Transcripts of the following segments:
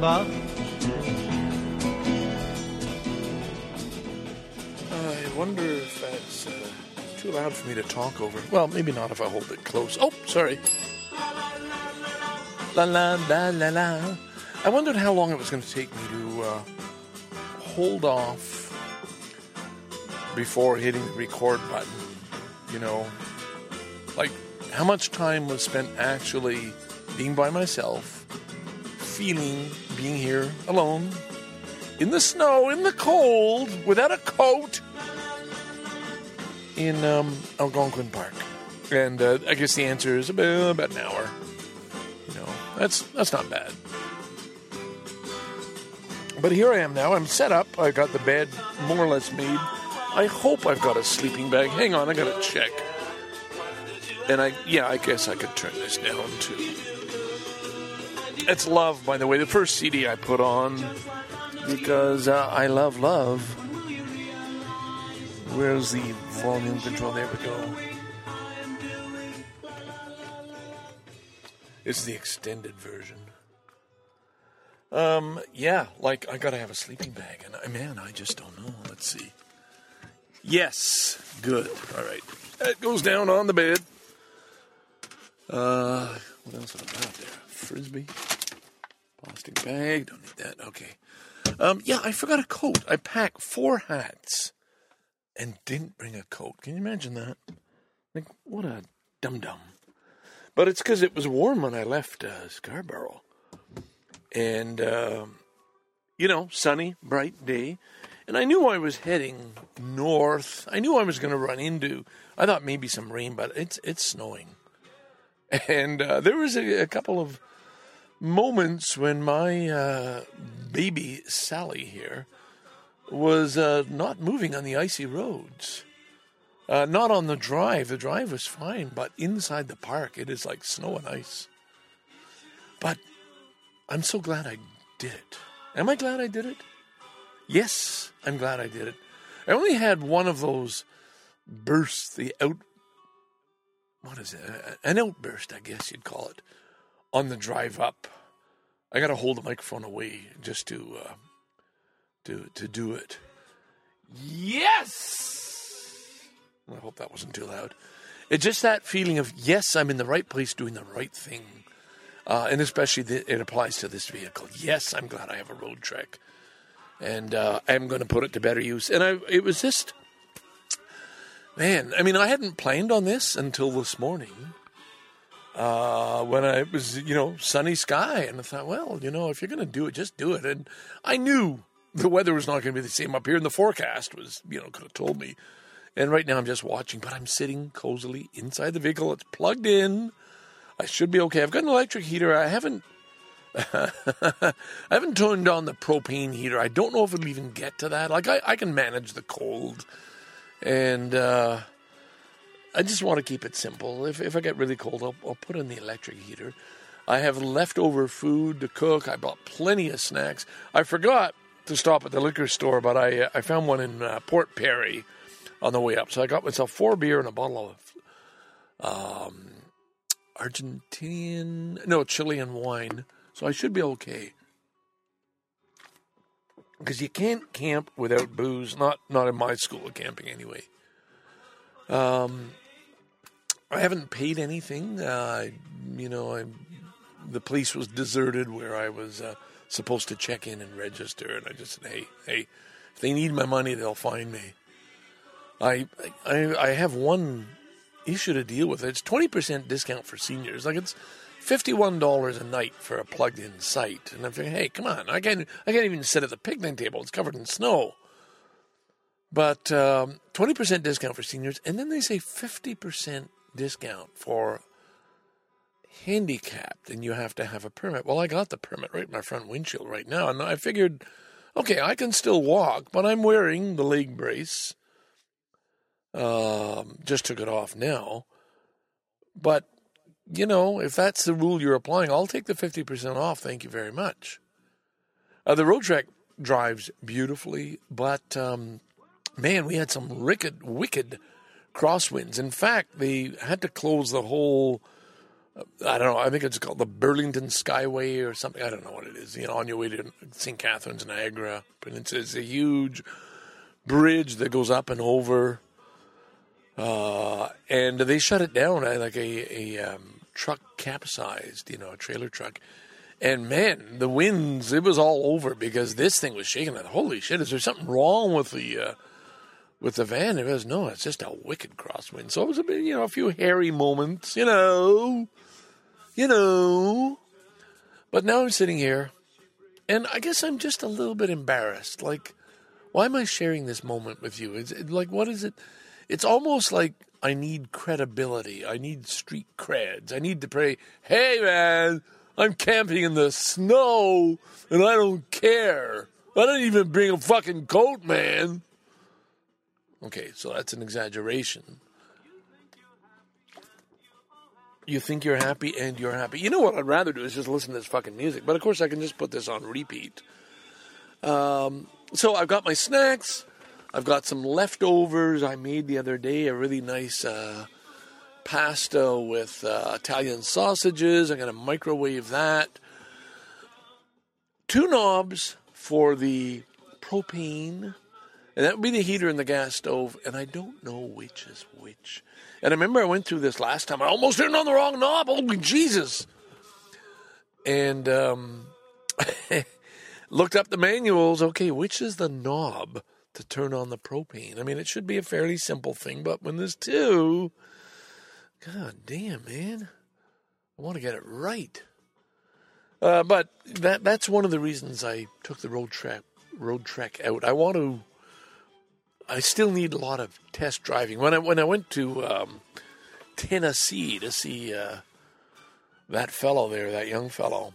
samba. I wonder if that's too loud for me to talk over. Well, maybe not if I hold it close. Oh, sorry. La la la la la. I wondered how long it was going to take me to hold off before hitting the record button. You know, like how much time was spent actually being by myself, feeling being here alone, in the snow, in the cold, without a coat, in Algonquin Park. And I guess the answer is about an hour. You know, that's not bad. But here I am now. I'm set up. I got the bed more or less made. I hope I've got a sleeping bag. Hang on, I got to check. And I guess I could turn this down too. It's Love, by the way, the first CD I put on because I love love. Where's the volume control? There we go. It's the extended version. Like I gotta have a sleeping bag, and I just don't know. Let's see. Yes, good. All right, that goes down on the bed. What else have I got there? Frisbee, plastic bag. Don't need that. Okay. I forgot a coat. I packed 4 hats and didn't bring a coat. Can you imagine that? Like, what a dum-dum. But it's because it was warm when I left Scarborough. And, sunny, bright day. And I knew I was heading north. I knew I was going to run into, I thought maybe some rain, but it's snowing. And there was a couple of moments when my baby Sally here was not moving on the icy roads. Not on the drive. The drive was fine, but inside the park, it is like snow and ice. But I'm so glad I did it. Am I glad I did it? Yes, I'm glad I did it. I only had one of those bursts, an outburst, I guess you'd call it, on the drive up. I got to hold the microphone away just to do it. Yes! I hope that wasn't too loud. It's just that feeling of, yes, I'm in the right place doing the right thing. And especially it applies to this vehicle. Yes, I'm glad I have a Road Trek. And I'm going to put it to better use. And it was just, man, I hadn't planned on this until this morning. When it was, sunny sky. And I thought, well, if you're going to do it, just do it. And I knew the weather was not going to be the same up here. And the forecast was, could have told me. And right now I'm just watching. But I'm sitting cozily inside the vehicle. It's plugged in. I should be okay. I've got an electric heater. I haven't turned on the propane heater. I don't know if it'll even get to that. Like, I can manage the cold. And I just want to keep it simple. If I get really cold, I'll put in the electric heater. I have leftover food to cook. I bought plenty of snacks. I forgot to stop at the liquor store, but I found one in Port Perry on the way up. So I got myself 4 beer and a bottle of Chilean wine. So I should be okay. Because you can't camp without booze. Not in my school of camping anyway. I haven't paid anything. The police was deserted where I was supposed to check in and register. And I just said, hey, if they need my money, they'll find me. I have one issue to deal with. It's 20% discount for seniors. Like, it's $51 a night for a plugged-in site. And I'm thinking, hey, come on. I can't even sit at the picnic table. It's covered in snow. But 20% discount for seniors. And then they say 50% discount for handicapped. And you have to have a permit. Well, I got the permit right in my front windshield right now. And I figured, okay, I can still walk. But I'm wearing the leg brace. Just took it off now. But, if that's the rule you're applying, I'll take the 50% off. Thank you very much. The Road Trek drives beautifully, but, man, we had some wicked crosswinds. In fact, they had to close the whole I don't know. I think it's called the Burlington Skyway or something. I don't know what it is. On your way to St. Catharines, Niagara Peninsula. It's a huge bridge that goes up and over. And they shut it down. Like a truck capsized, a trailer truck. And man, the winds, it was all over because this thing was shaking. Holy shit, is there something wrong with the van? It was, no, it's just a wicked crosswind. So it was a bit, a few hairy moments, But now I'm sitting here, and I guess I'm just a little bit embarrassed. Like, why am I sharing this moment with you? What is it? It's almost like I need credibility. I need street creds. I need to pray, hey, man, I'm camping in the snow, and I don't care. I don't even bring a fucking coat, man. Okay, so that's an exaggeration. You think you're happy, and you're happy. You know what I'd rather do is just listen to this fucking music. But, of course, I can just put this on repeat. So I've got my snacks. I've got some leftovers I made the other day, a really nice pasta with Italian sausages. I'm going to microwave that. 2 knobs for the propane, and that would be the heater and the gas stove, and I don't know which is which. And I remember I went through this last time. I almost turned on the wrong knob. Holy Jesus. And looked up the manuals. Okay, which is the knob to turn on the propane? I mean, it should be a fairly simple thing, but when there's 2, god damn, man. I want to get it right. But that's one of the reasons I took the road trek out. I still need a lot of test driving. When I went to Tennessee to see that fellow there, that young fellow,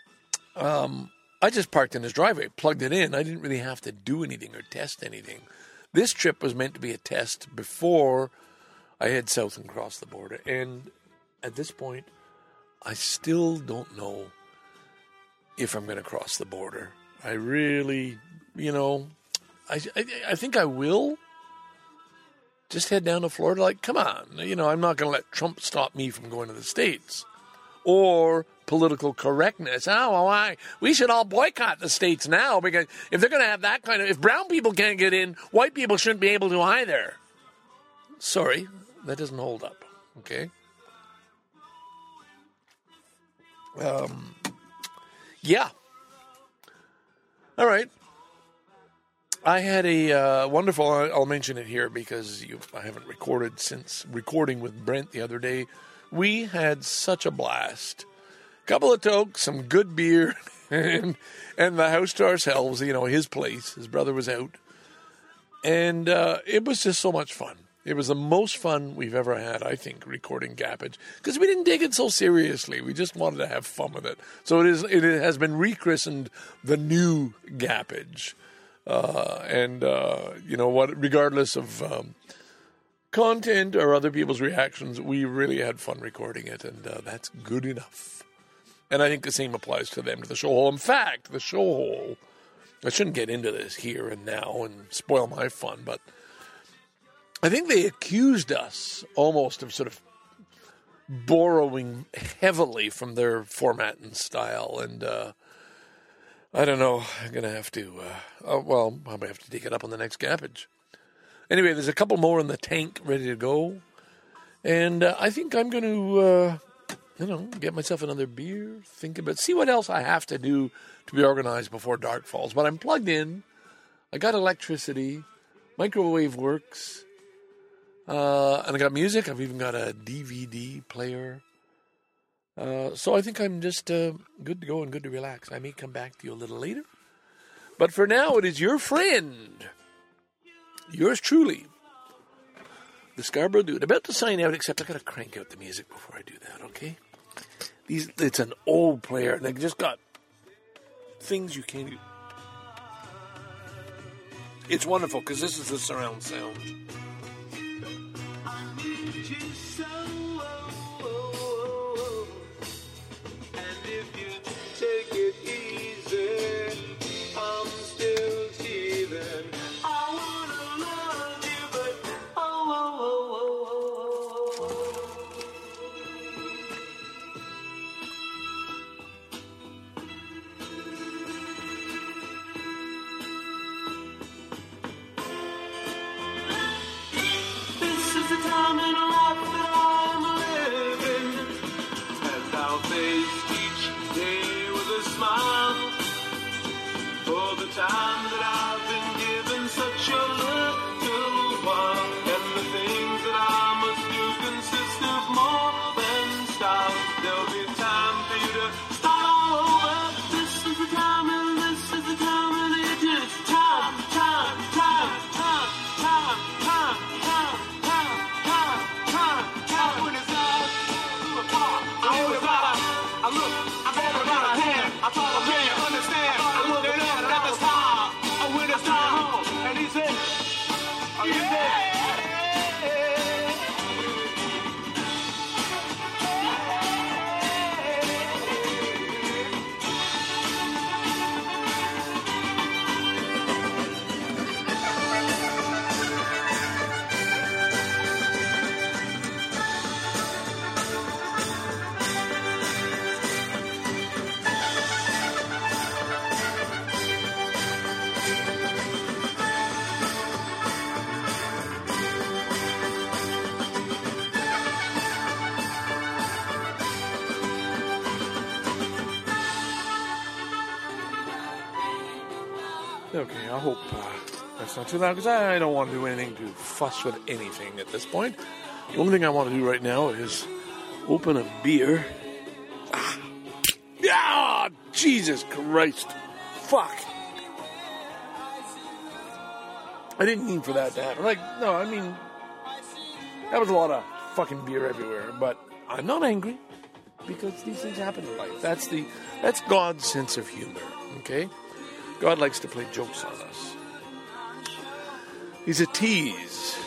I just parked in his driveway, plugged it in. I didn't really have to do anything or test anything. This trip was meant to be a test before I head south and cross the border. And at this point, I still don't know if I'm going to cross the border. I really, I think I will just head down to Florida. Like, come on. I'm not going to let Trump stop me from going to the States. Or political correctness. Oh, well, we should all boycott the States now because if they're going to have that if brown people can't get in, white people shouldn't be able to either. Sorry, that doesn't hold up. Okay? Yeah. All right. I had a wonderful, I'll mention it here because I haven't recorded since recording with Brent the other day. We had such a blast. Couple of tokes, some good beer, and the house to ourselves, his place. His brother was out. And it was just so much fun. It was the most fun we've ever had, I think, recording Gappage. Because we didn't take it so seriously. We just wanted to have fun with it. So it has been rechristened the new Gappage. Regardless of content or other people's reactions, we really had fun recording it, and that's good enough. And I think the same applies to them, to the show hole. In fact, the show hole, I shouldn't get into this here and now and spoil my fun, but I think they accused us almost of sort of borrowing heavily from their format and style, and I don't know. I'm going to have to, I might have to take it up on the next Gappage. Anyway, there's a couple more in the tank ready to go. And I think I'm going to, get myself another beer, see what else I have to do to be organized before dark falls. But I'm plugged in. I got electricity. Microwave works. And I got music. I've even got a DVD player. So I think I'm just good to go and good to relax. I may come back to you a little later. But for now, it is your friend, yours truly, the Scarborough Dude, about to sign out, except I got to crank out the music before I do that, okay? It's an old player, and they just got things you can't do. It's wonderful, because this is the surround sound. Okay, I hope that's not too loud, because I don't want to do anything to fuss with anything at this point. The only thing I want to do right now is open a beer. Ah, Jesus Christ. Fuck. I didn't mean for that to happen. No, I mean, that was a lot of fucking beer everywhere, but I'm not angry, because these things happen in life. That's God's sense of humor, okay? God likes to play jokes on us. He's a tease.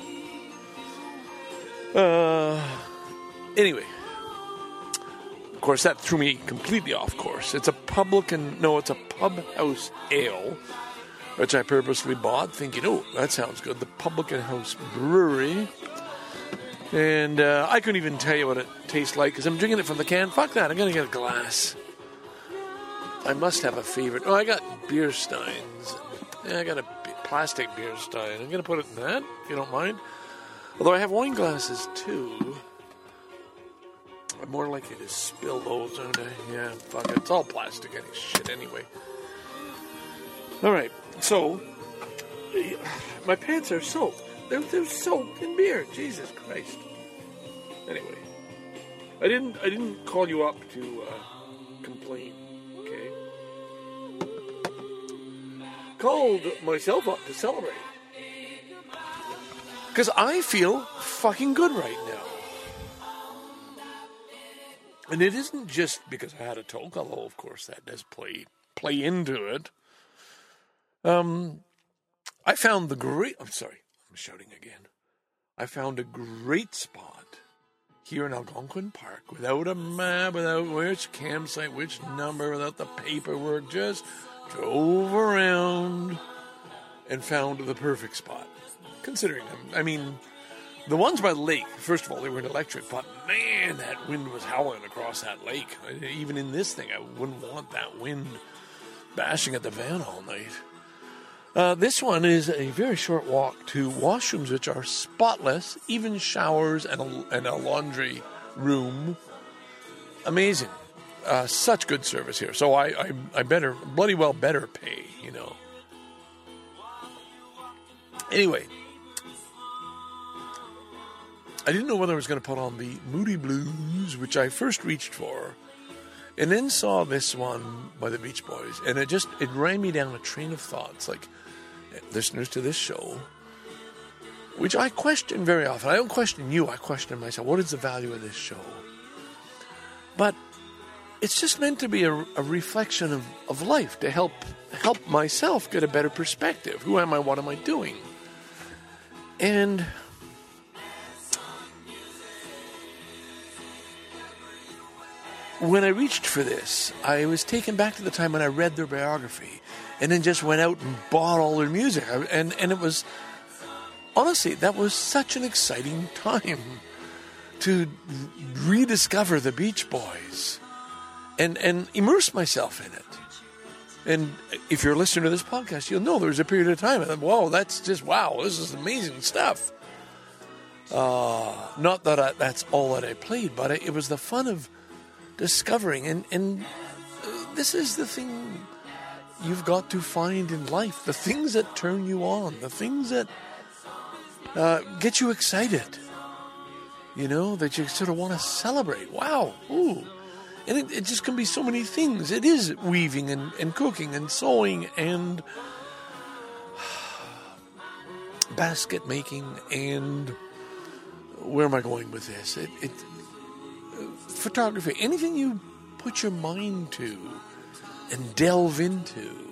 Anyway. Of course, that threw me completely off course. It's a Pub House Ale, which I purposely bought, thinking, oh, that sounds good. The Publican House Brewery. And I couldn't even tell you what it tastes like, because I'm drinking it from the can. Fuck that, I'm going to get a glass. I must have a favorite. Oh, I got beer steins. Yeah, I got a plastic beer stein. I'm going to put it in that, if you don't mind. Although I have wine glasses, too. I'm more likely to spill those, aren't I? Yeah, fuck it. It's all plastic and shit anyway. Alright, so, my pants are soaked. They're soaked in beer. Jesus Christ. Anyway, I didn't call you up to complain, okay? Called myself up to celebrate. Because I feel fucking good right now. And it isn't just because I had a toke, although of course that does play into it. I found I'm shouting again. I found a great spot here in Algonquin Park, without a map, without which campsite, which number, without the paperwork, just drove around and found the perfect spot. Considering them, I mean, the ones by the lake, first of all, they were electric, but man, that wind was howling across that lake. Even in this thing, I wouldn't want that wind bashing at the van all night. This one is a very short walk to washrooms, which are spotless, even showers and a laundry room. Amazing. Such good service here. So I bloody well better pay, you know. Anyway, I didn't know whether I was going to put on the Moody Blues, which I first reached for, and then saw this one by the Beach Boys, and it ran me down a train of thoughts, like, listeners to this show, which I question very often. I don't question you, I question myself. What is the value of this show? But it's just meant to be a reflection of life, to help myself get a better perspective. Who am I? What am I doing? And when I reached for this, I was taken back to the time when I read their biography and then just went out and bought all their music. And it was, honestly, that was such an exciting time to rediscover the Beach Boys and immerse myself in it. And if you're listening to this podcast, you'll know there was a period of time, and then, whoa, this is amazing stuff. Not that that's all that I played, but it was the fun of discovering, and this is the thing you've got to find in life, the things that turn you on, the things that get you excited, you know, that you sort of want to celebrate. Wow, ooh. And it just can be so many things. It is weaving and cooking and sewing and basket making and where am I going with this? Photography, anything you put your mind to and delve into.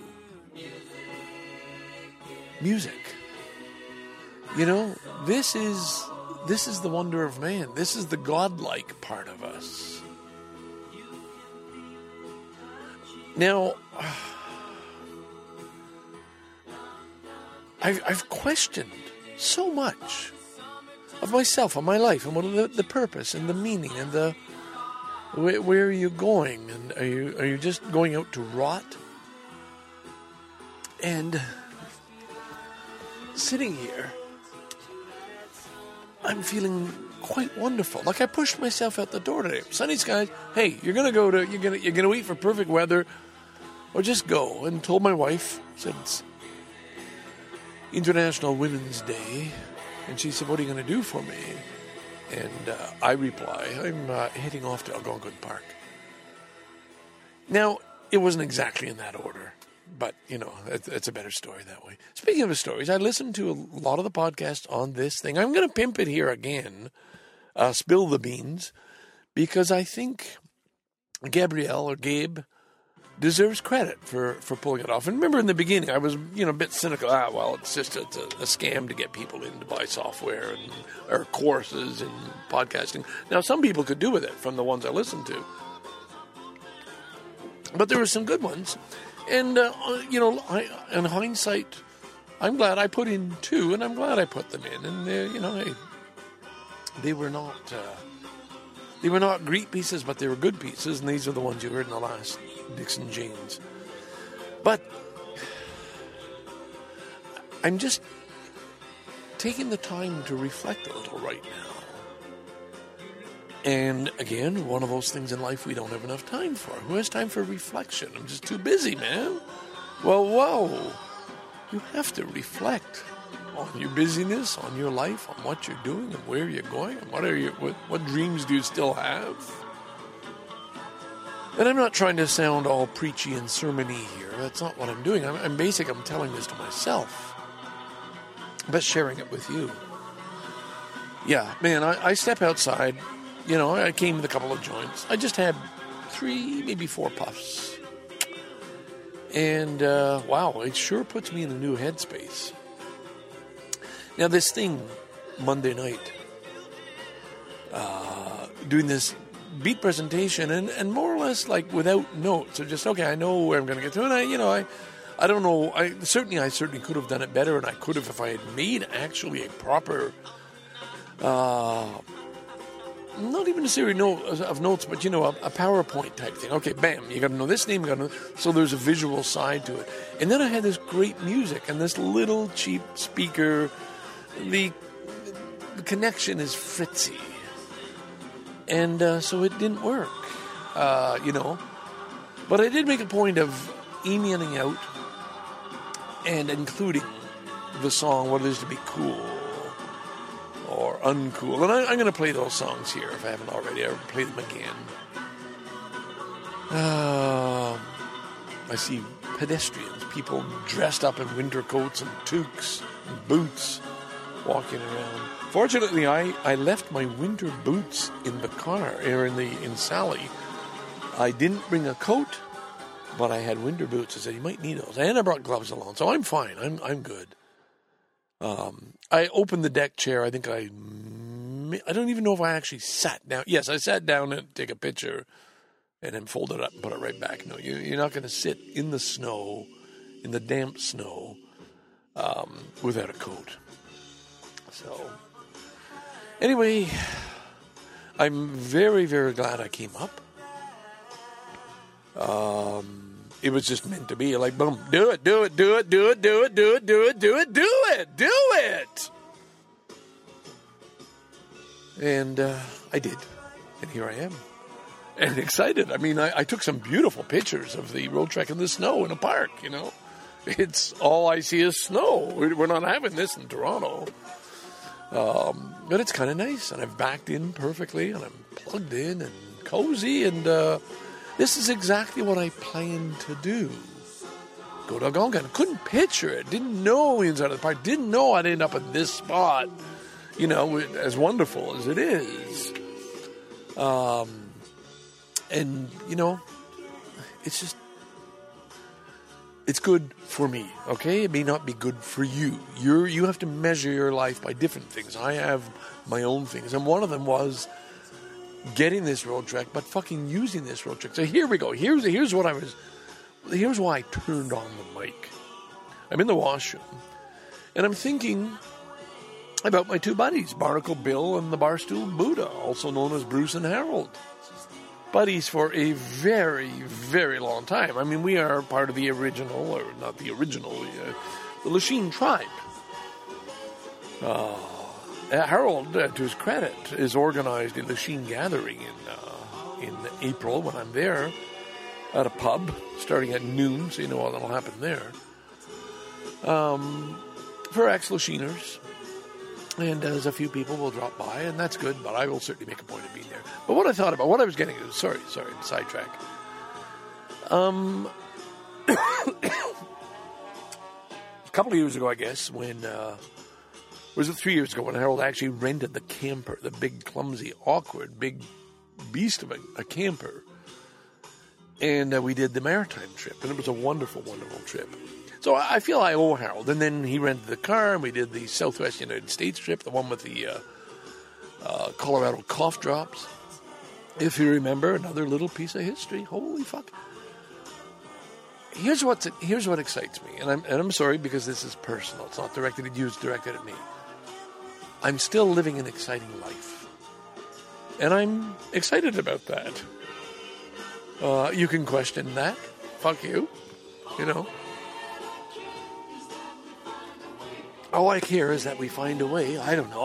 Music. You know, this is the wonder of man. This is the godlike part of us. Now, I've questioned so much of myself and my life and what the purpose and the meaning and the where are you going, and are you just going out to rot? And sitting here, I'm feeling quite wonderful. Like I pushed myself out the door today. Sunny skies. Hey, you're gonna eat for perfect weather. or just go. And told my wife, said, it's International Women's Day. And she said, what are you going to do for me? And I reply, I'm heading off to Algonquin Park. Now, it wasn't exactly in that order, but, you know, it's a better story that way. Speaking of stories, I listened to a lot of the podcasts on this thing. I'm going to pimp it here again, spill the beans, because I think Gabrielle or Gabe deserves credit for pulling it off. And remember in the beginning, I was, a bit cynical. Well, it's just a scam to get people in to buy software or courses in podcasting. Now, some people could do with it from the ones I listened to. But there were some good ones. And, in hindsight, I'm glad I put in 2, and I'm glad I put them in. And, they were not... They were not great pieces, but they were good pieces, and these are the ones you heard in the last Dixon Janes. But I'm just taking the time to reflect a little right now. And again, one of those things in life we don't have enough time for. Who has time for reflection? I'm just too busy, man. Well, whoa. You have to reflect on your busyness, on your life, on what you're doing and where you're going, and what dreams do you still have? And I'm not trying to sound all preachy and sermon-y here. That's not what I'm doing. I'm telling this to myself, but sharing it with you. Yeah, man, I step outside. I came with a couple of joints. I just had 3, maybe 4 puffs. And, wow, it sure puts me in a new headspace. Now, this thing, Monday night, doing this beat presentation and more or less like without notes. So just, okay, I know where I'm going to get to. And I don't know. I certainly could have done it better, and I could have if I had made actually a proper, not even a series of notes, but, a PowerPoint type thing. Okay, bam, you got to know this name, so there's a visual side to it. And then I had this great music and this little cheap speaker. The connection is fritzy. And so it didn't work, But I did make a point of emailing out and including the song, What It Is to Be Cool or Uncool. And I'm going to play those songs here if I haven't already. I'll play them again. I see pedestrians, people dressed up in winter coats and toques and boots, walking around. Fortunately, I left my winter boots in the car, or in Sally. I didn't bring a coat, but I had winter boots. I said, you might need those. And I brought gloves along, so I'm fine. I'm good. I opened the deck chair. I think I don't even know if I actually sat down. Yes, I sat down and take a picture and then fold it up and put it right back. No, you're not going to sit in the snow, in the damp snow, without a coat. So, anyway, I'm very, very glad I came up. It was just meant to be. Like, boom, do it. And I did. And here I am. And excited. I mean, I took some beautiful pictures of the road trek in the snow in a park, It's all I see is snow. We're not having this in Toronto. But it's kind of nice, and I've backed in perfectly, and I'm plugged in and cozy, and this is exactly what I planned to do. Go to Algonquin. Couldn't picture it. Didn't know inside of the park. Didn't know I'd end up in this spot, as wonderful as it is. And, it's just, it's good for me, okay? It may not be good for you. You have to measure your life by different things. I have my own things, and one of them was getting this road trek, but fucking using this road trek. So here we go. Here's why I turned on the mic. I'm in the washroom, and I'm thinking about my 2 buddies, Barnacle Bill and the Barstool Buddha, also known as Bruce and Harold. Buddies for a very, very long time. I mean, we are part of the original, or not the original, the Lachine tribe. Harold, to his credit, has organized a Lachine gathering in April when I'm there. at a pub starting at noon, so you know what will happen there. For ex-Lachiners. And there's a few people will drop by, and that's good, but I will certainly make a point of being there. But what I thought about, what I was getting at, sorry, sidetrack. A couple of years ago, I guess, when, was it 3 years ago, when Harold actually rented the camper, the big, clumsy, awkward, big beast of a camper. And we did the maritime trip, and it was a wonderful, wonderful trip. So I feel I owe Harold. And then he rented the car, and we did the Southwest United States trip, the one with the Colorado cough drops. If you remember, another little piece of history. Holy fuck. Here's what excites me, and I'm sorry because this is personal. It's not directed at you, it's directed at me. I'm still living an exciting life. And I'm excited about that. You can question that. Fuck you. You know. All I care is that we find a way. I don't know.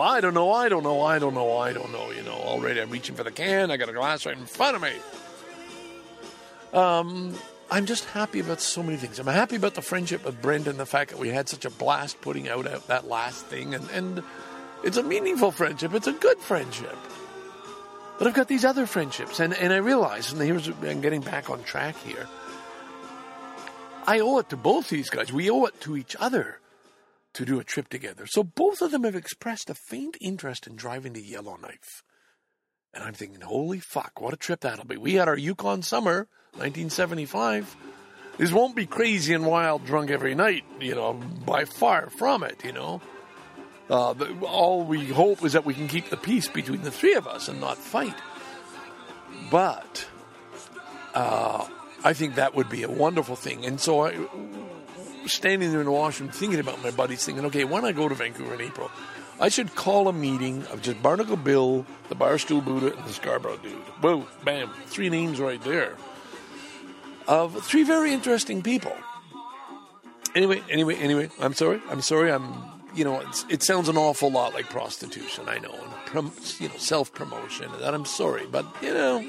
You know, already I'm reaching for the can. I got a glass right in front of me. I'm just happy about so many things. I'm happy about the friendship with Brendan, the fact that we had such a blast putting out that last thing. And it's a meaningful friendship. It's a good friendship. But I've got these other friendships. And I realize, and I'm getting back on track here, I owe it to both these guys. We owe it to each other to do a trip together. So both of them have expressed a faint interest in driving to Yellowknife. And I'm thinking, holy fuck, what a trip that'll be. We had our Yukon summer, 1975. This won't be crazy and wild drunk every night, you know, by far from it, you know. All we hope is that we can keep the peace between the three of us and not fight. But I think that would be a wonderful thing. And so standing there in Washington thinking about my buddies, thinking, okay, when I go to Vancouver in April, I should call a meeting of just Barnacle Bill, the Barstool Buddha, and the Scarborough Dude. Boom, bam, 3 names right there. Of 3 very interesting people. Anyway, I'm sorry. You know, it sounds an awful lot like prostitution, I know, and self-promotion, and that I'm sorry, but, you know,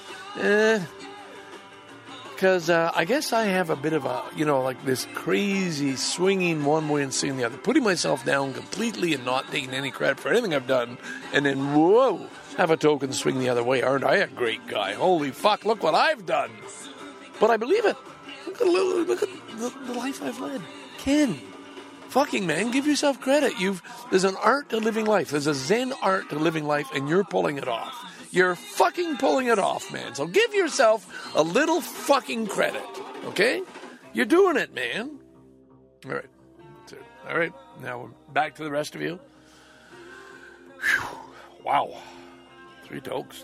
because I guess I have a bit of a, you know, like this crazy swinging one way and swinging the other, putting myself down completely and not taking any credit for anything I've done, and then, whoa, have a token swing the other way. Aren't I a great guy? Holy fuck, look what I've done. But I believe it. Look at the life I've led. Ken, fucking man, give yourself credit. There's an art to living life. There's a Zen art to living life, and you're pulling it off. You're fucking pulling it off, man. So give yourself a little fucking credit, okay? You're doing it, man. All right. All right. Now we're back to the rest of you. Whew. Wow. 3 tokes.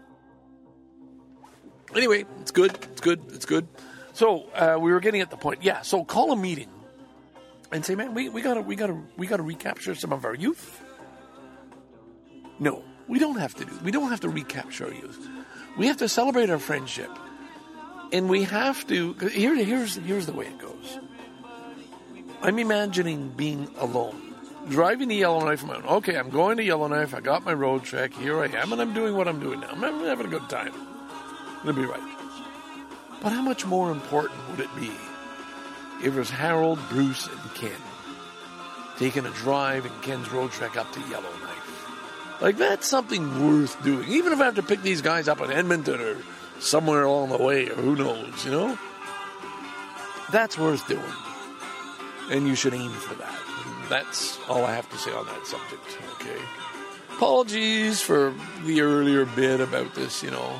Anyway, it's good. So we were getting at the point. Yeah. So call a meeting and say, man, we gotta recapture some of our youth. No. We don't have to recapture our youth. We have to celebrate our friendship. And we have to, here's the way it goes. I'm imagining being alone. Driving to Yellowknife Mountain. Okay, I'm going to Yellowknife. I got my road trek. Here I am, and I'm doing what I'm doing now. I'm having a good time. It'll be right. But how much more important would it be if it was Harold, Bruce, and Ken taking a drive in Ken's road trek up to Yellowknife? Like, that's something worth doing. Even if I have to pick these guys up in Edmonton or somewhere along the way, or who knows, you know? That's worth doing. And you should aim for that. And that's all I have to say on that subject, okay? Apologies for the earlier bit about this, you know.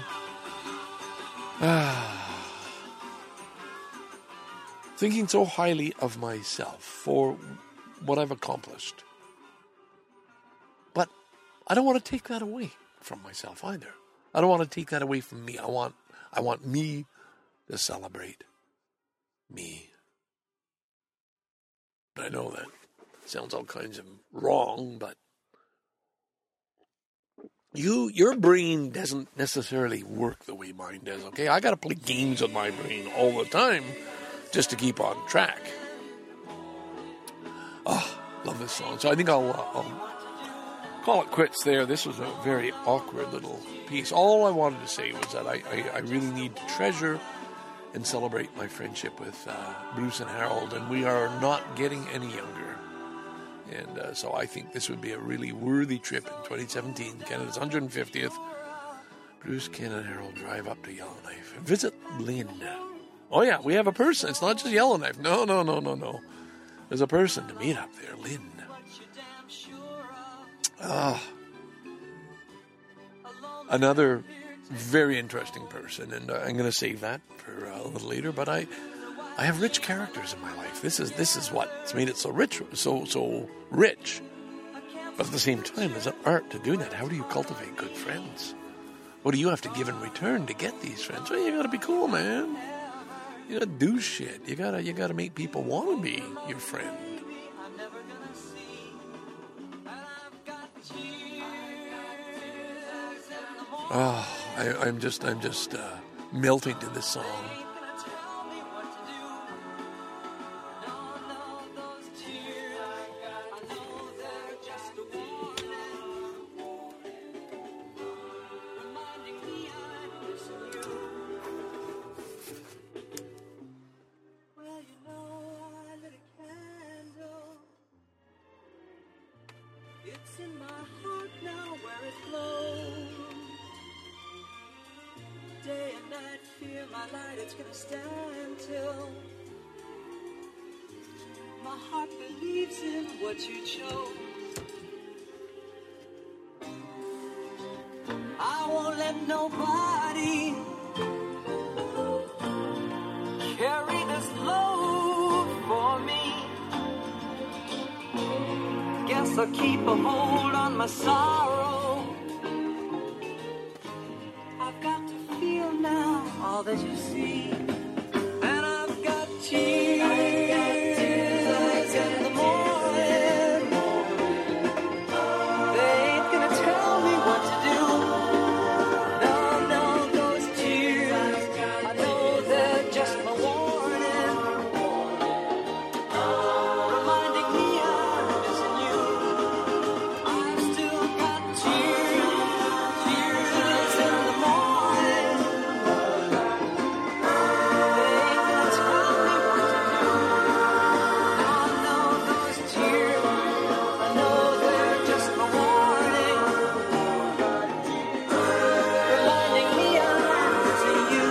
Thinking so highly of myself for what I've accomplished. But I don't want to take that away from myself either. I don't want to take that away from me. I want me to celebrate me. I know that sounds all kinds of wrong, but your brain doesn't necessarily work the way mine does, okay? I got to play games with my brain all the time just to keep on track. Oh, love this song. So I think I'll call it quits there. This was a very awkward little piece. All I wanted to say was that I really need to treasure and celebrate my friendship with Bruce and Harold, and we are not getting any younger. And so I think this would be a really worthy trip in 2017, Canada's 150th. Bruce, Ken, and Harold drive up to Yellowknife and visit Lynn. Oh yeah, we have a person. It's not just Yellowknife. No. There's a person to meet up there, Lynn. Another very interesting person, and I'm going to save that for a little later. But I have rich characters in my life. This is what's made it so rich, so rich. But at the same time, there's an art to doing that. How do you cultivate good friends? What do you have to give in return to get these friends? Well, you got to be cool, man. You got to do shit. You got to make people want to be your friend. Oh, I'm just melting to this song. It's in my heart now where it glows. Day and night, fear my light, it's gonna stand till my heart believes in what you chose. I won't let nobody carry this load for me. Guess I'll keep a hold on my sorrow. I've got to feel now all that you see. And I've got tears in the morning. They ain't gonna tell me what to do. No, those tears, I know they're just my warning. Reminding me I'm missing you. I've still got tears in the morning. They ain't gonna tell me what to do. No, those tears, I know they're just my warning. Reminding me I'm missing you.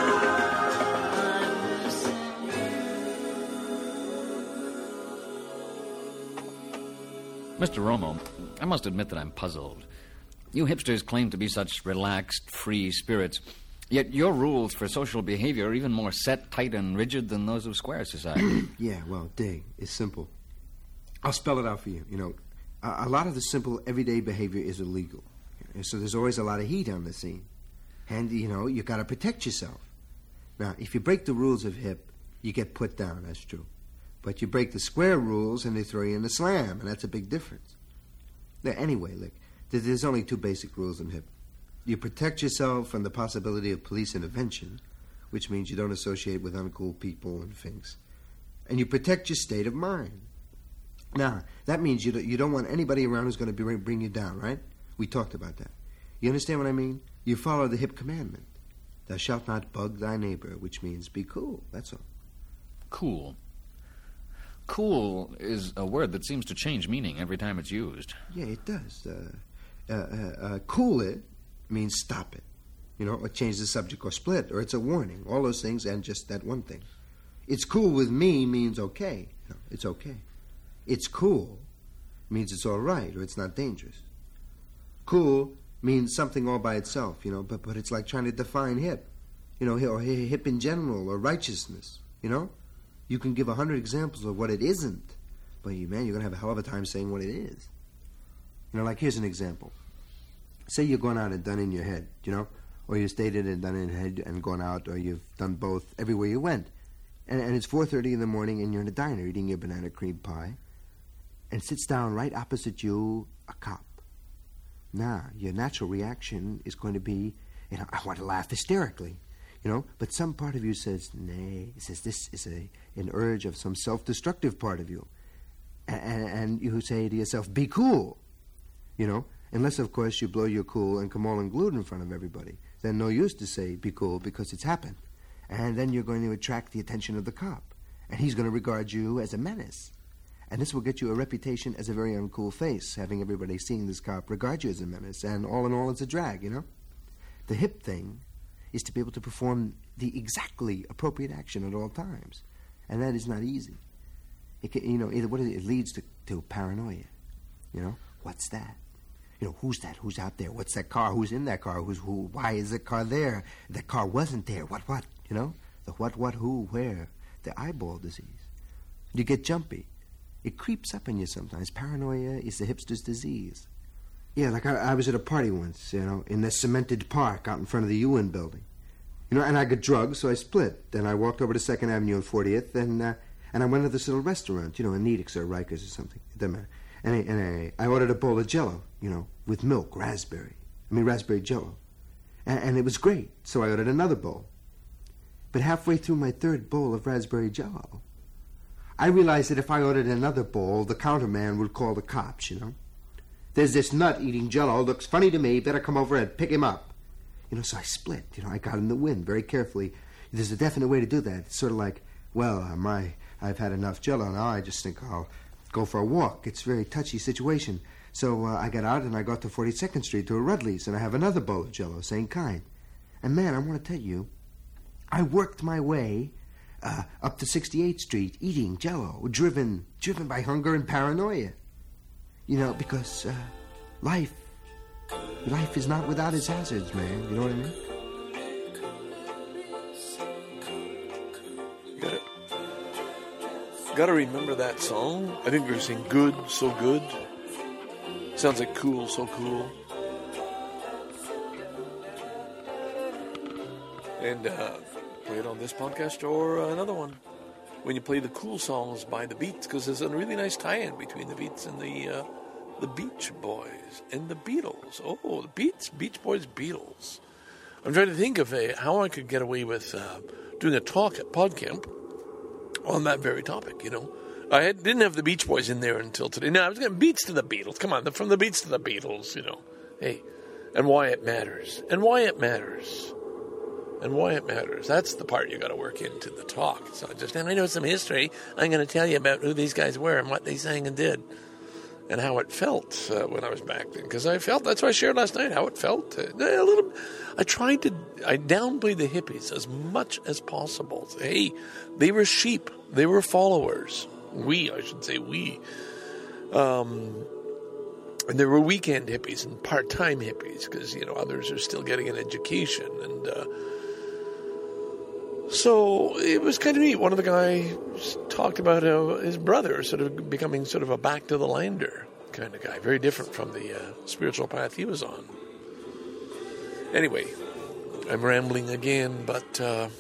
Mr. Romo, I must admit that I'm puzzled. You hipsters claim to be such relaxed, free spirits, yet your rules for social behavior are even more set, tight, and rigid than those of square society. Yeah, well, dig, it's simple. I'll spell it out for you. You know, a lot of the simple everyday behavior is illegal. And so there's always a lot of heat on the scene. And, you know, you got to protect yourself. Now, if you break the rules of hip, you get put down, that's true. But you break the square rules and they throw you in the slam, and that's a big difference. Now, anyway, look, there's only two basic rules in hip. You protect yourself from the possibility of police intervention, which means you don't associate with uncool people and things. And you protect your state of mind. Now, that means you don't want anybody around who's going to bring you down, right? We talked about that. You understand what I mean? You follow the hip commandment. Thou shalt not bug thy neighbor, which means be cool, that's all. Cool. Cool is a word that seems to change meaning every time it's used. Yeah, it does. Cool it means stop it. You know, or change the subject or split, or it's a warning. All those things and just that one thing. It's cool with me means okay. No, it's okay. It's cool means it's all right, or it's not dangerous. Cool means something all by itself, you know, but it's like trying to define hip. You know, or hip in general, or righteousness, you know? You can give 100 examples of what it isn't, but man, you're going to have a hell of a time saying what it is. You know, like here's an example. Say you're going out and done in your head, you know, or you stayed in and done in your head and gone out, or you've done both everywhere you went. And it's 4:30 in the morning and you're in a diner eating your banana cream pie, and sits down right opposite you a cop. Now, your natural reaction is going to be, you know, I want to laugh hysterically. You know, but some part of you says, nay, it says this is an urge of some self-destructive part of you. And you say to yourself, be cool, you know, unless, of course, you blow your cool and come all unglued in front of everybody. Then no use to say, be cool, because it's happened. And then you're going to attract the attention of the cop. And he's going to regard you as a menace. And this will get you a reputation as a very uncool face, having everybody seeing this cop regard you as a menace. And all in all, it's a drag, you know? The hip thing is to be able to perform the exactly appropriate action at all times. And that is not easy. It can, it leads to paranoia. You know, what's that? You know, who's that? Who's out there? What's that car? Who's in that car? Who? Why is the car there? The car wasn't there. What? You know, the what, who, where? The eyeball disease. You get jumpy. It creeps up in you sometimes. Paranoia is the hipster's disease. Yeah, like I was at a party once, you know, in the cemented park out in front of the UN building. You know, and I got drugged, so I split. Then I walked over to 2nd Avenue and 40th, and I went to this little restaurant, you know, in Nedick's or Rikers or something. It doesn't matter. And I ordered a bowl of Jell-O, you know, with milk, raspberry Jell-O. And it was great, so I ordered another bowl. But halfway through my third bowl of raspberry Jell-O, I realized that if I ordered another bowl, the counterman would call the cops, you know. There's this nut eating Jell-O, looks funny to me, better come over and pick him up. You know, so I split, you know, I got in the wind very carefully. There's a definite way to do that. It's sort of like, well, I've had enough Jell-O now, I just think I'll go for a walk. It's a very touchy situation. So I got out and I got to 42nd Street to a Rudley's, and I have another bowl of Jell-O, same kind. And man, I want to tell you, I worked my way up to 68th Street eating Jell-O, driven by hunger and paranoia. You know, because life is not without its hazards, man. You know what I mean? Got to remember that song. I think we were saying good, so good. Sounds like cool, so cool. And play it on this podcast or another one. When you play the cool songs by the Beats, because there's a really nice tie-in between the Beats and the Beach Boys and the Beatles. Oh, the Beach Boys, Beatles. I'm trying to think of how I could get away with doing a talk at PodCamp on that very topic, you know. I didn't have the Beach Boys in there until today. No, I was getting Beats to the Beatles. Come on, from the Beats to the Beatles, you know. Hey, and why it matters. And why it matters. And why it matters. That's the part you got to work into the talk. It's not just, and I know some history. I'm going to tell you about who these guys were and what they sang and did. And how it felt when I was back then. Because I felt, that's what I shared last night, how it felt. I downplayed the hippies as much as possible. Hey, they were sheep. They were followers. We. And there were weekend hippies and part-time hippies. Because, you know, others are still getting an education. And so it was kind of neat. One of the guys talked about his brother sort of becoming sort of a back-to-the-lander kind of guy. Very different from the spiritual path he was on. Anyway, I'm rambling again, but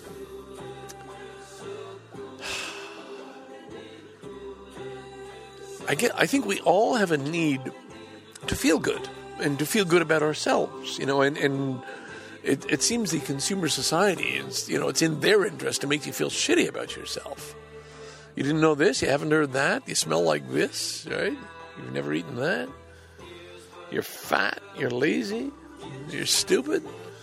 I think we all have a need to feel good and to feel good about ourselves, you know, and it seems the consumer society is, you know, it's in their interest to make you feel shitty about yourself. You didn't know this, you haven't heard that, you smell like this, right? You've never eaten that. You're fat, you're lazy, you're stupid.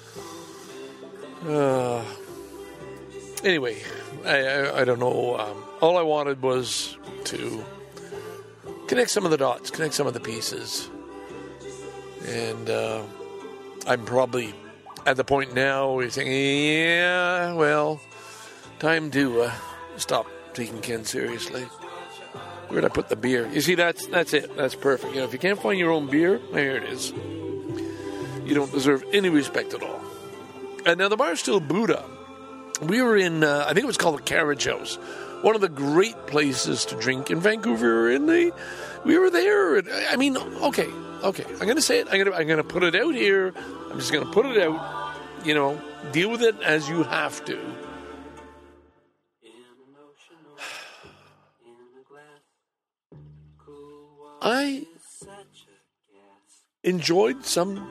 Anyway, I don't know. All I wanted was to connect some of the dots, connect some of the pieces. And I'm probably at the point now where you're saying, yeah, well, time to stop taking Ken seriously. Where'd I put the beer? You see, that's it. That's perfect. You know, if you can't find your own beer, there it is. You don't deserve any respect at all. And now the bar is still Buddha. We were in, I think it was called the Carriage House. One of the great places to drink in Vancouver. We were there. I mean, okay. I'm going to say it. I'm going to put it out here. I'm just going to put it out. You know, deal with it as you have to. I enjoyed some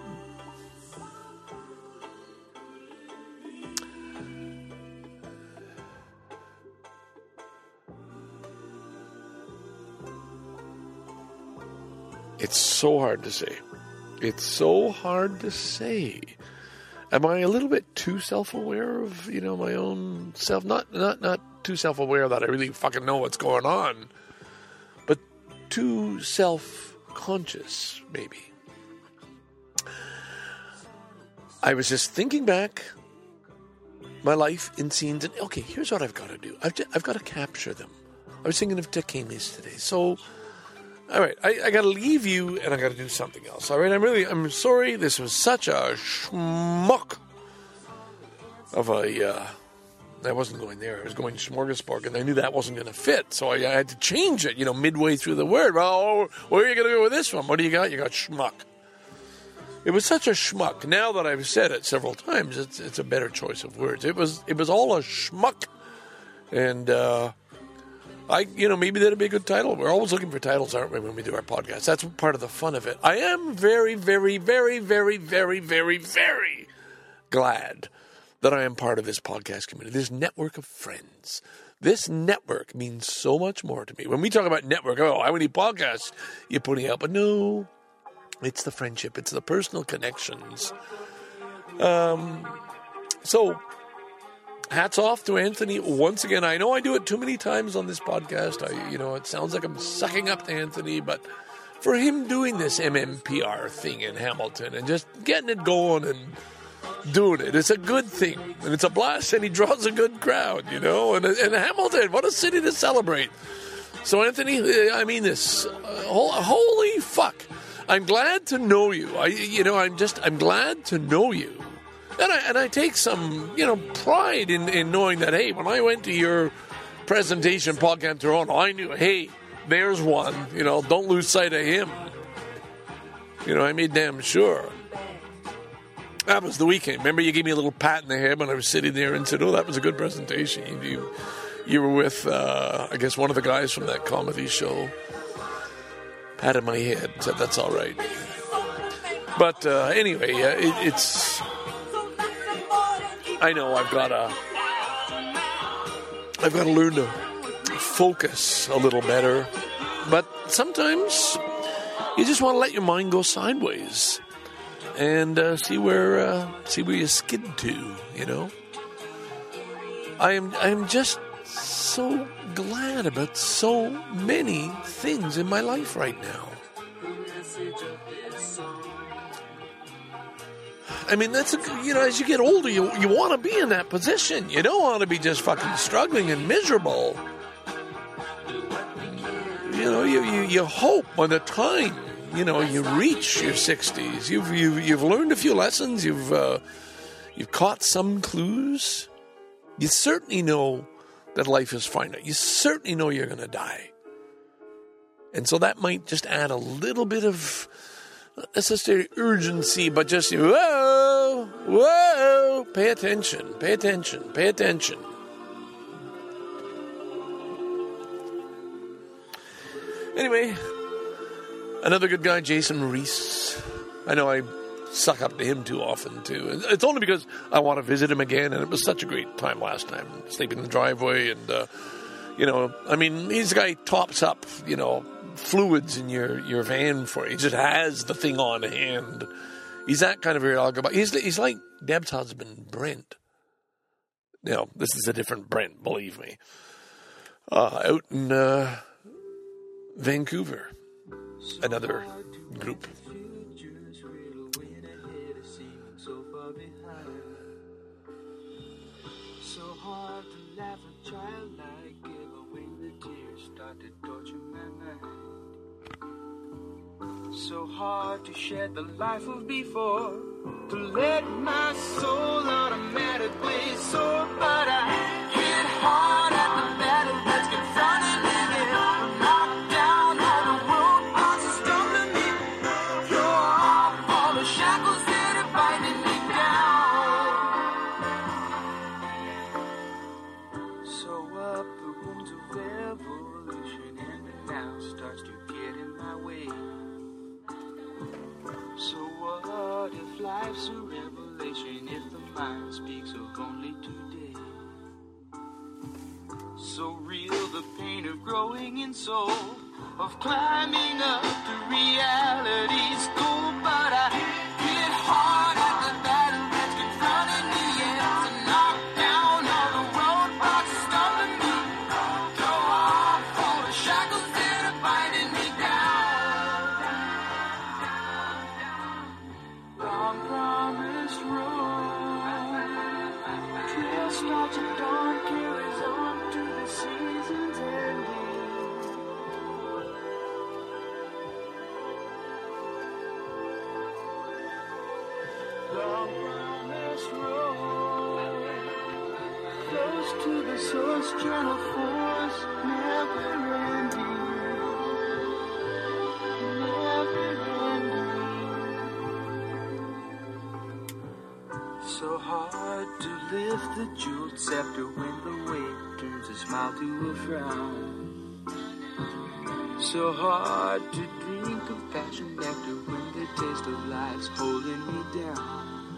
It's so hard to say. It's so hard to say. Am I a little bit too self-aware of, my own self? Not too self-aware that I really fucking know what's going on, but too self-conscious, maybe. I was just thinking back my life in scenes, and okay, here's what I've got to do. I've got to capture them. I was thinking of Tekemes today, so all right, I got to leave you, and I got to do something else. All right, I'm sorry. This was such a schmuck of a. I wasn't going there. I was going smorgasbord, and I knew that wasn't going to fit, so I had to change it. Midway through the word. Well, where are you going to go with this one? What do you got? You got schmuck. It was such a schmuck. Now that I've said it several times, it's a better choice of words. It was all a schmuck, and maybe that'd be a good title. We're always looking for titles, aren't we, when we do our podcast? That's part of the fun of it. I am very, very, very, very, very, very, very glad that I am part of this podcast community, this network of friends. This network means so much more to me. When we talk about network, how many podcasts you're putting out? But no, it's the friendship. It's the personal connections. So, hats off to Anthony once again. I know I do it too many times on this podcast. It sounds like I'm sucking up to Anthony, but for him doing this MMPR thing in Hamilton and just getting it going and doing it, it's a good thing. And it's a blast, and he draws a good crowd, and Hamilton, what a city to celebrate. So, Anthony, I mean this. Holy fuck. I'm glad to know you. I'm glad to know you. And I take some, pride in knowing that, hey, when I went to your presentation, podcast in Toronto, I knew, hey, there's one. Don't lose sight of him. I made damn sure. That was the weekend. Remember, you gave me a little pat in the head when I was sitting there and said, oh, that was a good presentation. You were with, I guess, one of the guys from that comedy show. Patted my head, said that's all right. But anyway, it's. I know I've got to learn to focus a little better. But sometimes you just want to let your mind go sideways and see where you skid to. I am just so glad about so many things in my life right now. I mean, that's as you get older, you want to be in that position. You don't want to be just fucking struggling and miserable. You hope by the time you reach your 60s, you've learned a few lessons. You've caught some clues. You certainly know that life is finite. You certainly know you're going to die. And so that might just add a little bit of, not necessarily urgency, but just, whoa, pay attention. Anyway, another good guy, Jason Reese. I know I suck up to him too often, too. It's only because I want to visit him again, and it was such a great time last time, sleeping in the driveway, and, he's the guy who tops up, fluids in your van for you. He just has the thing on hand. He's that kind of reliable. He's like Deb's husband, Brent. This is a different Brent, believe me. Out in Vancouver, another group. So hard to shed the life of before, to let my soul automatically soar, but I hit hard at the battle that's confronting me. Knock down all the roadblocks that stumbling me. Throw off all the shackles that are binding me down. Sew up the wounds of evolution, and it now starts to get in my way. So what if life's a revelation, if the mind speaks of only today? So real the pain of growing in soul, of climbing up to reality's goal, but I hit hard at the battle that's confronting starts at dawn, carries on to the season's ending. Long promise road flows to the source, gentle force, never ending, never ending. So hard to lift the jeweled scepter when the weight turns a smile to a frown. So hard to drink compassion nectar when the taste of life's holding me down.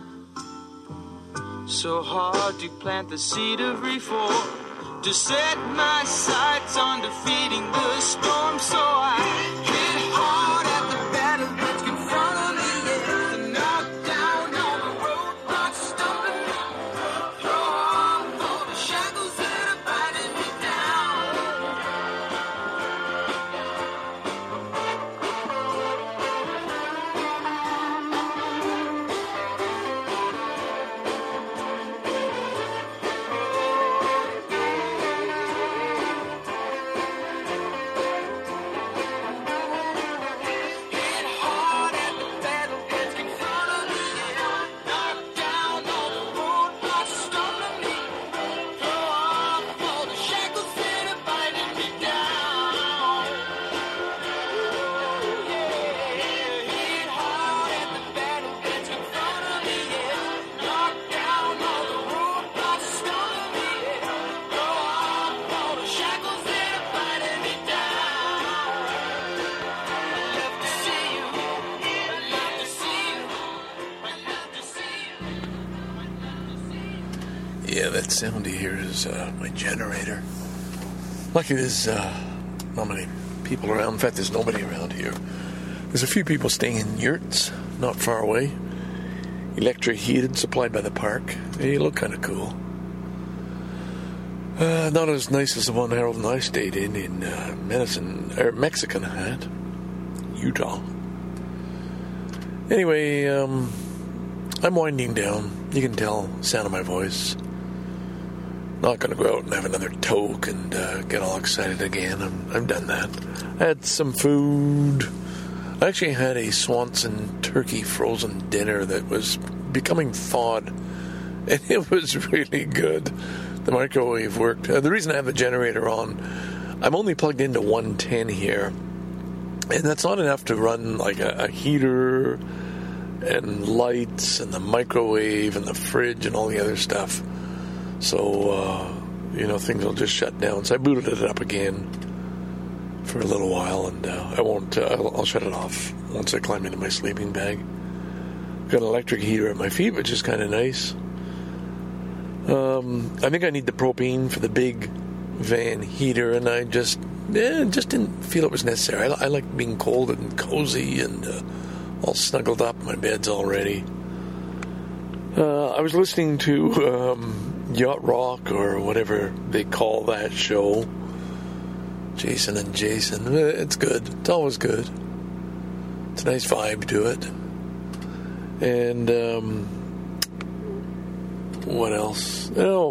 So hard to plant the seed of reform, to set my sights on defeating the storm. So I hit hard at the battle that's confronting me, yeah, to knock down all the roadblocks stopping me, throw off all the shackles that are biting me Yeah, that sound you hear is my generator. Lucky there's not many people around. In fact, there's nobody around here. There's a few people staying in yurts not far away. Electric heated, supplied by the park. They look kind of cool. Not as nice as the one Harold and I stayed in Mexican Hat, Utah. Anyway, I'm winding down. You can tell the sound of my voice. Not going to go out and have another toke and get all excited again. I've done that. I had some food. I actually had a Swanson turkey frozen dinner that was becoming thawed, and it was really good. The microwave worked. The reason I have the generator on, I'm only plugged into 110 here, and that's not enough to run like a heater and lights and the microwave and the fridge and all the other stuff. So, things will just shut down. So I booted it up again for a little while, and I'll shut it off once I climb into my sleeping bag. Got an electric heater at my feet, which is kind of nice. I think I need the propane for the big van heater, and I just didn't feel it was necessary. I like being cold and cozy and all snuggled up. My bed's all ready. I was listening to Yacht Rock, or whatever they call that show. Jason and Jason. It's good. It's always good. It's a nice vibe to it. And what else?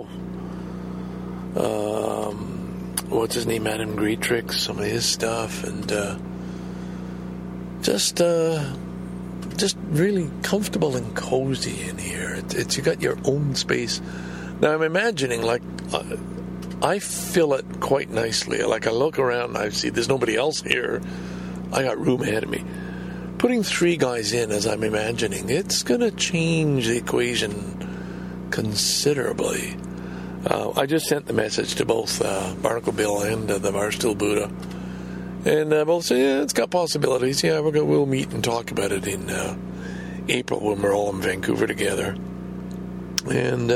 What's his name? Adam Greatrix. Some of his stuff, and just really comfortable and cozy in here. It's you got your own space. Now I'm imagining, like, I fill it quite nicely. Like, I look around and I see there's nobody else here. I got room ahead of me. Putting 3 guys in, as I'm imagining, it's going to change the equation considerably. I just sent the message to both Barnacle Bill and the Barstool Buddha. And both say, yeah, it's got possibilities. Yeah, we'll meet and talk about it in April when we're all in Vancouver together. And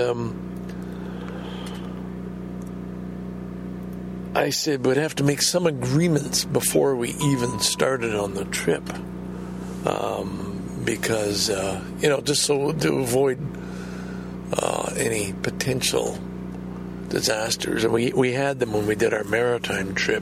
I said we'd have to make some agreements before we even started on the trip. Because, just so to avoid any potential disasters. And we had them when we did our maritime trip.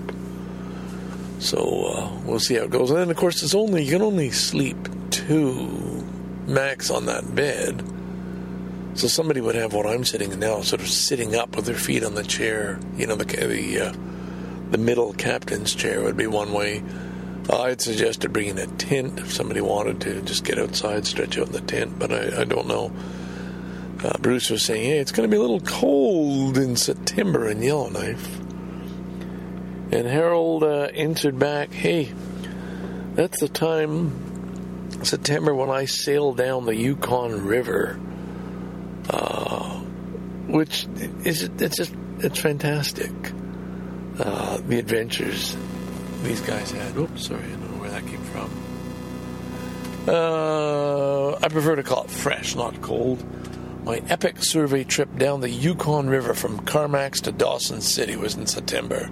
So we'll see how it goes. And then, of course, you can only sleep 2 max on that bed. So somebody would have what I'm sitting in now, sort of sitting up with their feet on the chair. You know, the middle captain's chair would be one way. I'd suggested bringing a tent if somebody wanted to just get outside, stretch out in the tent, but I don't know. Bruce was saying, hey, it's going to be a little cold in September in Yellowknife. And Harold answered back, hey, that's the time, September, when I sail down the Yukon River, which it's fantastic. The adventures these guys had. Oops, sorry, I don't know where that came from. I prefer to call it fresh, not cold. My epic survey trip down the Yukon River from Carmacks to Dawson City was in September.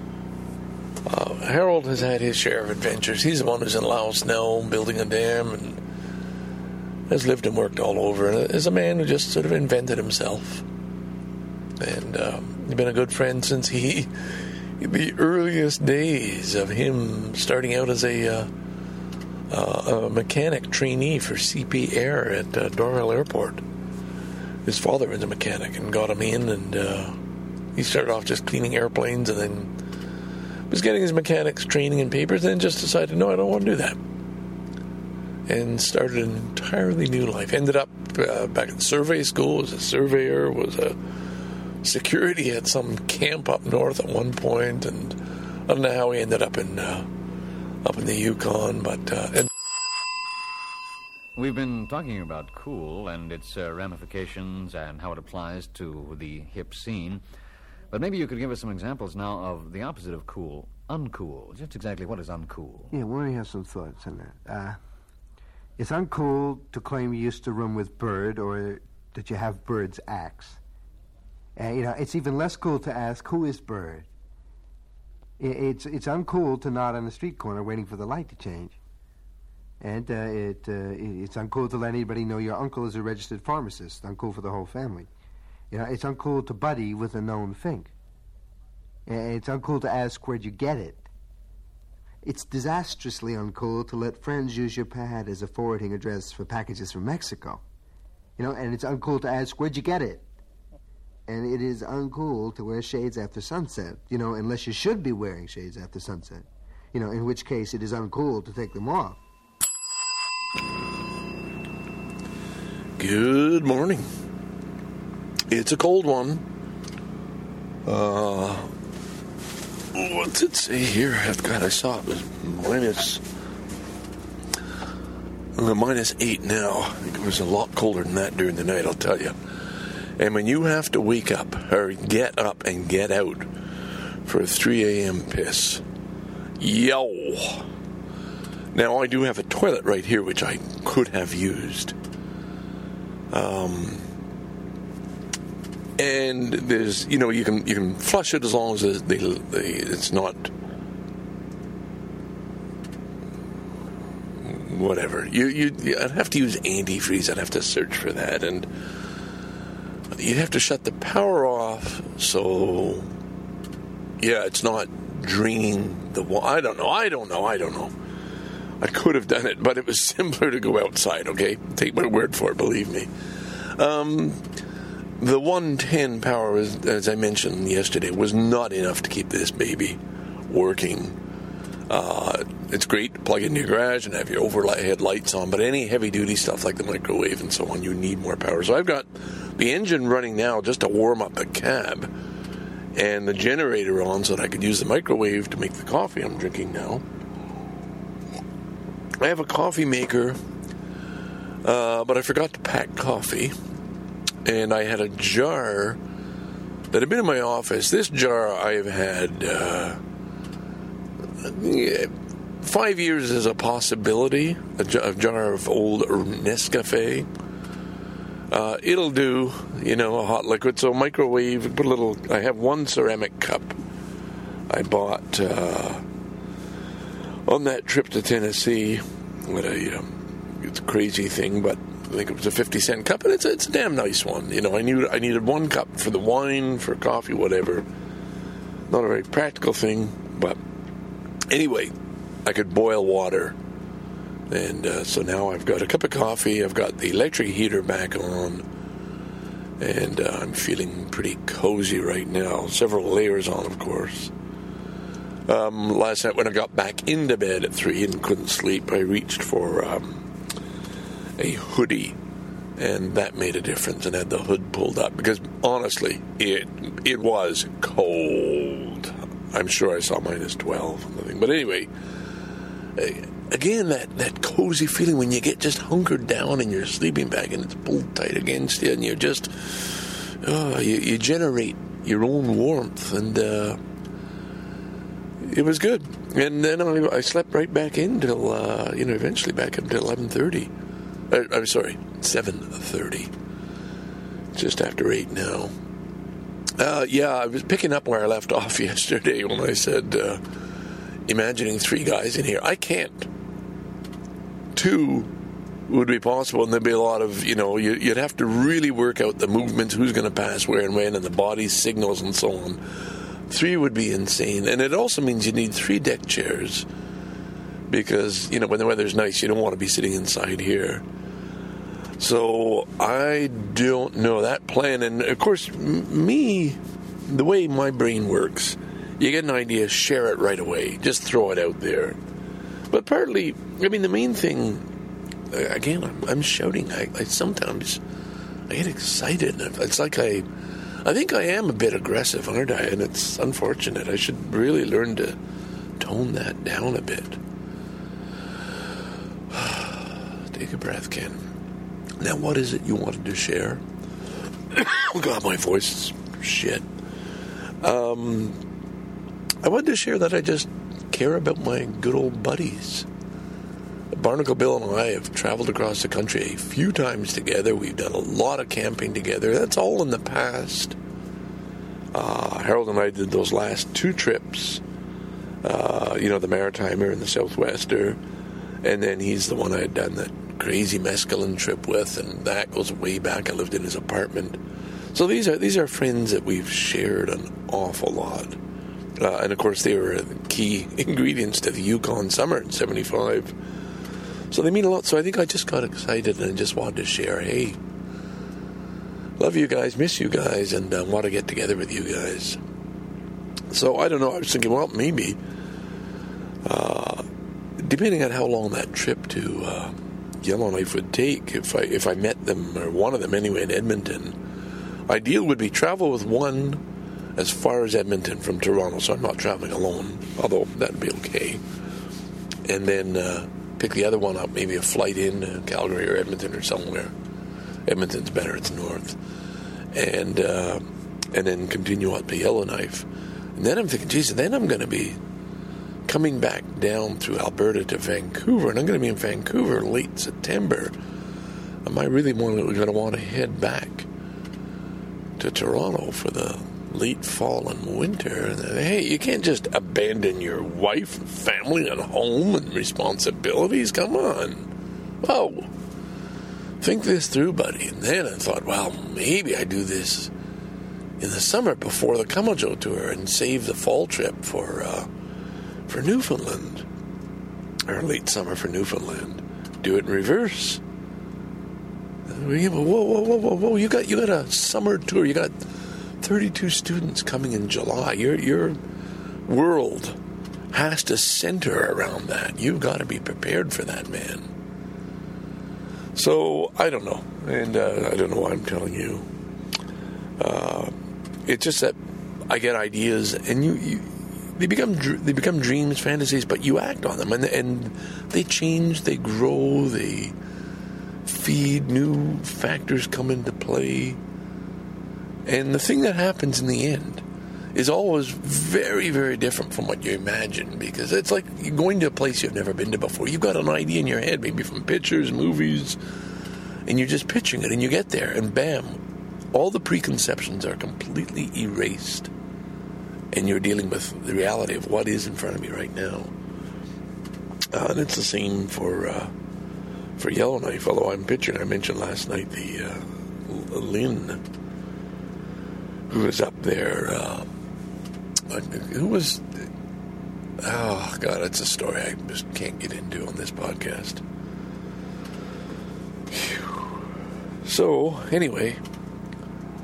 Harold has had his share of adventures. He's the one who's in Laos now, building a dam, and has lived and worked all over, and is a man who just sort of invented himself. And he's been a good friend since the earliest days of him starting out as a mechanic trainee for CP Air at Dorval Airport. His father was a mechanic and got him in, and he started off just cleaning airplanes, and then was getting his mechanics training and papers, and then just decided, no, I don't want to do that. And started an entirely new life. Ended up back at survey school as a surveyor, was a security at some camp up north at one point, and I don't know how he ended up in the Yukon, but... We've been talking about cool and its ramifications and how it applies to the hip scene. But maybe you could give us some examples now of the opposite of cool, uncool. Just exactly what is uncool? Yeah, we only have some thoughts on that. It's uncool to claim you used to room with Bird or that you have Bird's axe. It's even less cool to ask, who is Bird? It's uncool to nod on the street corner waiting for the light to change. And it's uncool to let anybody know your uncle is a registered pharmacist. Uncool for the whole family. It's uncool to buddy with a known fink. It's uncool to ask, where'd you get it? It's disastrously uncool to let friends use your pad as a forwarding address for packages from Mexico. And it's uncool to ask, where'd you get it? And it is uncool to wear shades after sunset, unless you should be wearing shades after sunset. In which case it is uncool to take them off. Good morning. It's a cold one. What's it say here? God, I saw it was -8 now. I think it was a lot colder than that during the night, I'll tell you. And when you have to wake up or get up and get out for a 3 a.m. piss, yo. Now, I do have a toilet right here, which I could have used. And there's, you can flush it as long as it's not whatever. I'd have to use antifreeze. I'd have to search for that, and you'd have to shut the power off. So, yeah, it's not draining the water. I don't know. I could have done it, but it was simpler to go outside. Okay, take my word for it. Believe me. The 110 power, as I mentioned yesterday, was not enough to keep this baby working. It's great to plug into your garage and have your overhead lights on, but any heavy-duty stuff like the microwave and so on, you need more power. So I've got the engine running now just to warm up the cab, and the generator on so that I could use the microwave to make the coffee I'm drinking now. I have a coffee maker, but I forgot to pack coffee. And I had a jar that had been in my office. This jar I've had 5 years as a possibility. A jar of old Nescafe. It'll do, a hot liquid. So microwave, put a little. I have one ceramic cup I bought on that trip to Tennessee. It's a crazy thing, but I think it was a 50-cent cup, and it's a damn nice one. I needed one cup for the wine, for coffee, whatever. Not a very practical thing, but anyway, I could boil water. And so now I've got a cup of coffee, I've got the electric heater back on, And I'm feeling pretty cozy right now. Several layers on, of course. Last night when I got back into bed at 3 and couldn't sleep, I reached for a hoodie. And that made a difference, and had the hood pulled up. Because, honestly, it was cold. I'm sure I saw minus 12. But anyway, again, that cozy feeling when you get just hunkered down in your sleeping bag and it's pulled tight against you, and you're just, you generate your own warmth, and it was good. And then I slept right back in till, eventually back up to 11:30. I'm sorry, 7:30. Just after 8 now. I was picking up where I left off yesterday when I said, imagining 3 guys in here. I can't. 2 would be possible, and there'd be a lot of, you'd have to really work out the movements, who's going to pass where and when, and the body signals and so on. 3 would be insane. And it also means you need 3 deck chairs, because, when the weather's nice, you don't want to be sitting inside here. So I don't know that plan. And, of course, the way my brain works, you get an idea, share it right away. Just throw it out there. But partly, the main thing, again, I'm shouting. I sometimes I get excited. It's like I think I am a bit aggressive, aren't I? And it's unfortunate. I should really learn to tone that down a bit. Take a breath, Ken. Now, what is it you wanted to share? Oh, God, my voice is shit. I wanted to share that I just care about my good old buddies. Barnacle Bill and I have traveled across the country a few times together. We've done a lot of camping together. That's all in the past. Harold and I did those last 2 trips. The Maritimer and the Southwester. And then he's the one I had done that crazy mescaline trip with, and that goes way back. I lived in his apartment. So these are friends that we've shared an awful lot. And of course they were the key ingredients to the Yukon summer in 75. So they mean a lot. So I think I just got excited and I just wanted to share, hey, love you guys, miss you guys, and want to get together with you guys. So I don't know, I was thinking, well, maybe depending on how long that trip to Yellowknife would take, if I met them, or one of them anyway, in Edmonton, ideal would be travel with one as far as Edmonton from Toronto, so I'm not traveling alone, although that would be okay. And then pick the other one up, maybe a flight in Calgary or Edmonton or somewhere. Edmonton's better, it's north. And then continue up to Yellowknife. And then I'm thinking, geez, then I'm going to be coming back down through Alberta to Vancouver, and I'm going to be in Vancouver late September. Am I really going to want to head back to Toronto for the late fall and winter? And then, hey, you can't just abandon your wife and family and home and responsibilities. Come on. Whoa. Think this through, buddy. And then I thought, well, maybe I do this in the summer before the Kamajo tour and save the fall trip for Newfoundland, or late summer for Newfoundland. Do it in reverse. Whoa! You got a summer tour. You got 32 students coming in July. Your world has to center around that. You've got to be prepared for that, man. So I don't know, and I don't know why I'm telling you. It's just that I get ideas, and they become dreams, fantasies, but you act on them, and they change, they grow, they feed, new factors come into play, and the thing that happens in the end is always very, very different from what you imagine, because it's like you're going to a place you've never been to before. You've got an idea in your head, maybe from pictures, movies, and you're just picturing it, and you get there, and bam, all the preconceptions are completely erased. And you're dealing with the reality of what is in front of you right now. And it's the same for Yellowknife, although I mentioned last night the Lynn, who was up there, who was, oh, God, it's a story I just can't get into on this podcast. Whew. So, anyway,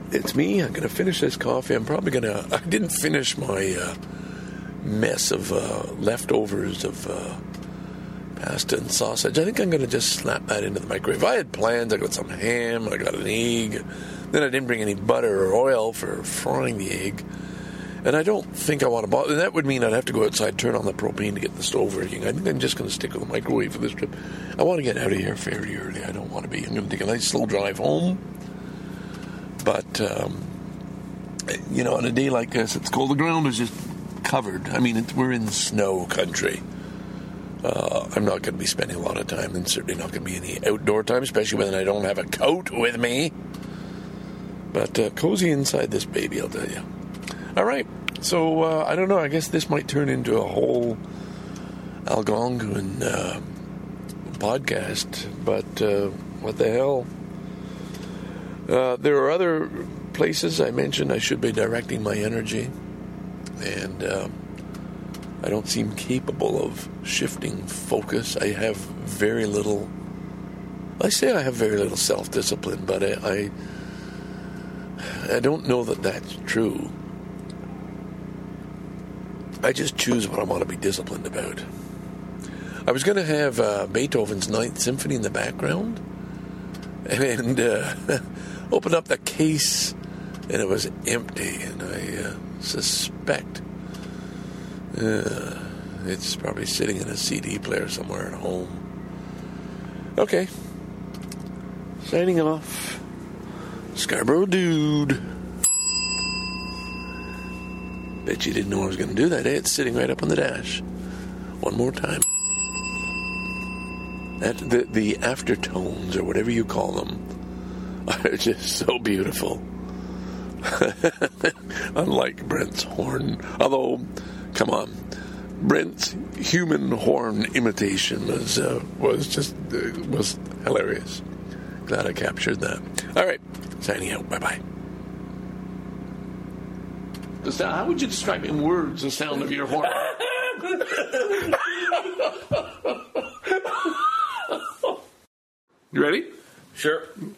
it's me. I'm going to finish this coffee. I'm probably going to... I didn't finish my mess of leftovers of pasta and sausage. I think I'm going to just slap that into the microwave. I had plans. I got some ham. I got an egg. Then I didn't bring any butter or oil for frying the egg. And I don't think I want to bother. That would mean I'd have to go outside, turn on the propane to get the stove working. I think I'm just going to stick with the microwave for this trip. I want to get out of here fairly early. I don't want to be... I'm going to take a nice slow drive home. But, on a day like this, it's cold. The ground is just covered. I mean, we're in snow country. I'm not going to be spending a lot of time, and certainly not going to be any outdoor time, especially when I don't have a coat with me. But cozy inside this baby, I'll tell you. All right, so I don't know. I guess this might turn into a whole Algonquin podcast, but what the hell? There are other places I mentioned I should be directing my energy, and I don't seem capable of shifting focus. I have very little... I say I have very little self-discipline, but I don't know that that's true. I just choose what I want to be disciplined about. I was going to have Beethoven's Ninth Symphony in the background, and opened up the case, and it was empty, and I suspect it's probably sitting in a CD player somewhere at home. Okay. Signing off. Scarborough Dude. Bet you didn't know I was going to do that, eh? It's sitting right up on the dash. One more time. The aftertones, or whatever you call them, are just so beautiful. Unlike Brent's horn. Although, come on, Brent's human horn imitation was hilarious. Glad I captured that. All right, signing out. Bye-bye. How would you describe in words the sound of your horn? You ready? Sure.